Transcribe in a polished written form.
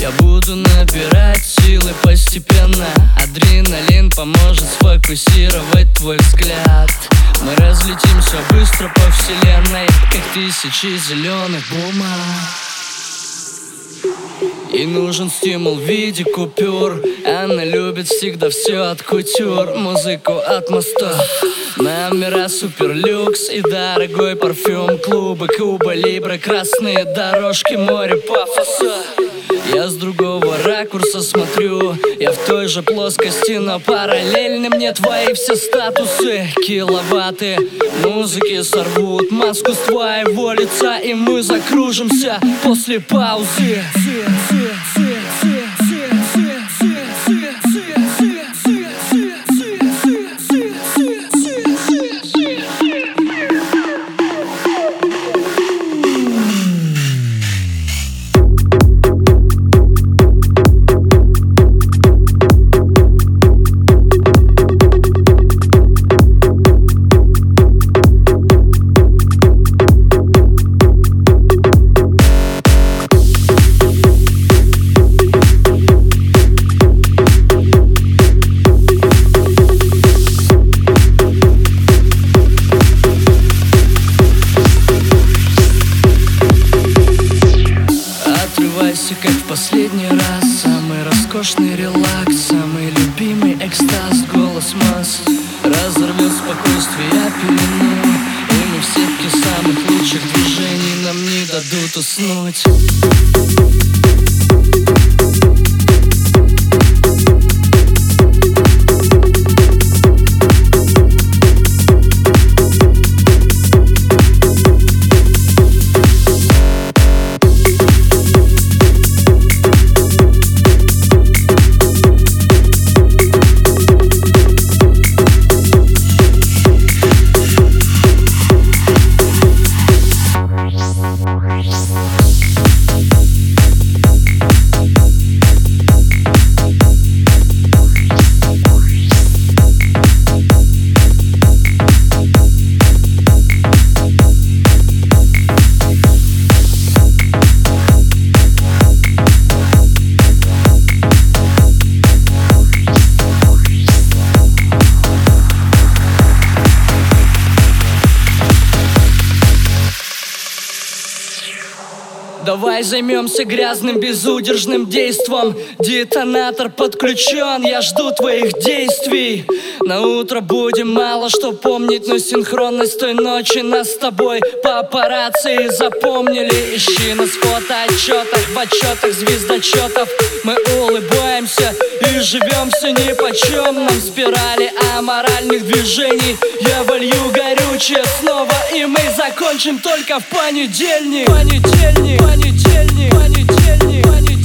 Я буду набирать силы постепенно. Адреналин поможет сфокусировать твой взгляд. Мы разлетимся быстро по вселенной, как тысячи зеленых бумаг. И нужен стимул в виде купюр. Она любит всегда все от кутюр. Музыку от моста, номера суперлюкс и дорогой парфюм. Клубы, Куба, Либра, красные дорожки, море пафоса. Я с другого ракурса смотрю, я в той же плоскости, но параллельно мне твои все статусы. Киловатты музыки сорвут маску с твоего лица, и мы закружимся после паузы. Как в последний раз, самый роскошный релакс, самый любимый экстаз, голос масс разорвет спокойствие пелену, и мы в сетке самых лучших движений нам не дадут уснуть. Давай займемся грязным безудержным действом. Детонатор подключен, я жду твоих действий. На утро будем мало что помнить, но синхронность той ночи нас с тобой папарацци запомнили. Ищи нас в фотоотчетах, в отчетах звездочетов. Мы улыбаемся и живем все нипочем. Нам спирали аморальных движений. Я волью горючее снова, и мы закончим только в понедельник. Понедельник.